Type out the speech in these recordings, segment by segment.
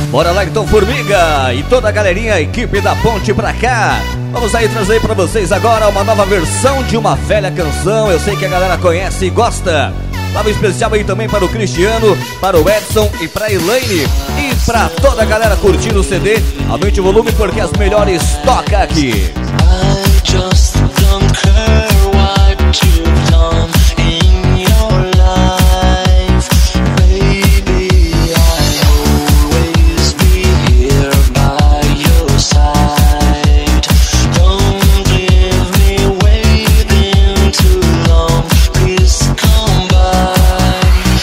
Bora lá então, Formiga e toda a galerinha, a equipe da Ponte pra cá. Vamos aí trazer pra vocês agora uma nova versão de uma velha canção. Eu sei que a galera conhece e gosta. Salve especial aí também para o Cristiano, para o Edson e pra Elaine. E pra toda a galera curtindo o CD. Aumente o volume porque as melhores tocam aqui. I just don't care what you've done in your life, baby. I'll always be here by your side. Don't leave me waiting too long. Please come by.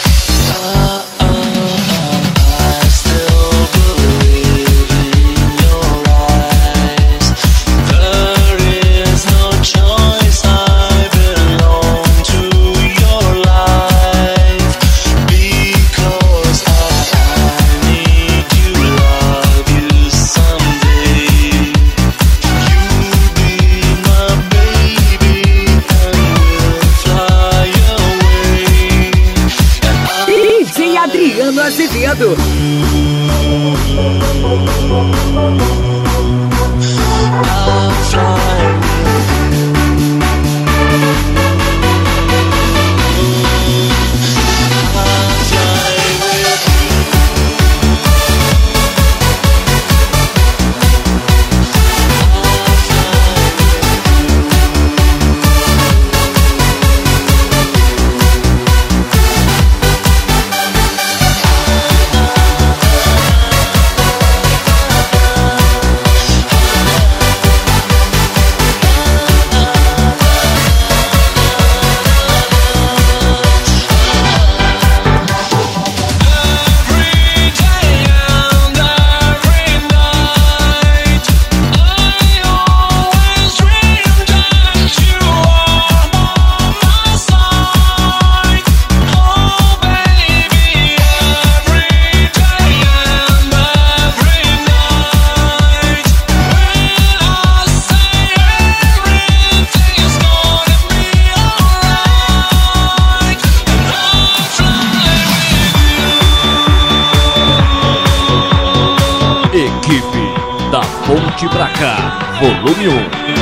I still believe in your eyes. There is no choice. I belong to your life because I need you, love you someday. You'll be my baby and we'll fly away. DJ Adriano Azevedo. I'll fly Equipe da Ponte pra cá, volume 1.